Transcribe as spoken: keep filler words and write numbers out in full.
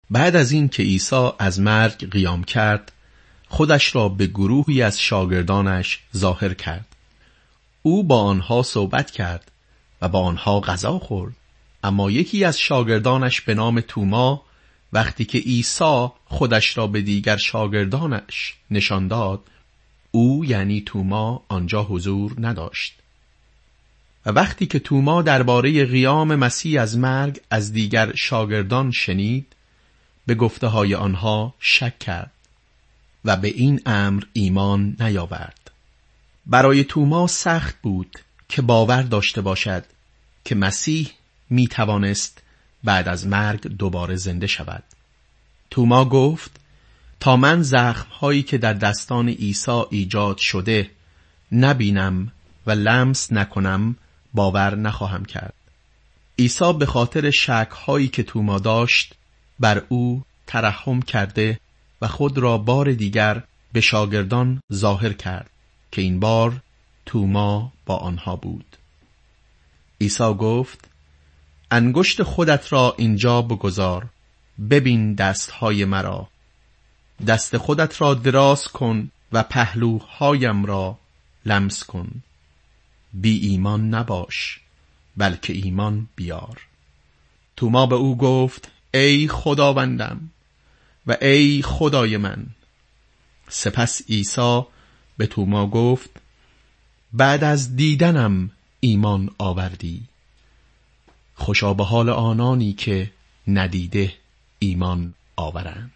بعد از این که عیسی از مرگ قیام کرد، خودش را به گروهی از شاگردانش ظاهر کرد. او با آنها صحبت کرد و با آنها غذا خورد. اما یکی از شاگردانش به نام توما وقتی که عیسی خودش را به دیگر شاگردانش نشان داد، او یعنی توما آنجا حضور نداشت. و وقتی که توما درباره قیام مسیح از مرگ از دیگر شاگردان شنید، به گفته های آنها شک کرد و به این امر ایمان نیاورد. برای توما سخت بود که باور داشته باشد که مسیح می توانست بعد از مرگ دوباره زنده شود. توما گفت تا من زخم‌هایی که در دستان عیسی ایجاد شده نبینم و لمس نکنم باور نخواهم کرد. عیسی به خاطر شک‌هایی که توما داشت بر او ترحم کرده و خود را بار دیگر به شاگردان ظاهر کرد که این بار توما با آنها بود. عیسی گفت انگشت خودت را اینجا بگذار، ببین دستهای مرا. دست خودت را دراز کن و پهلوهایم را لمس کن. بی ایمان نباش بلکه ایمان بیار. توما به او گفت ای خداوندم و ای خدای من. سپس عیسی به توما گفت بعد از دیدنم ایمان آوردی. خوشا به حال آنانی که ندیده ایمان آورند.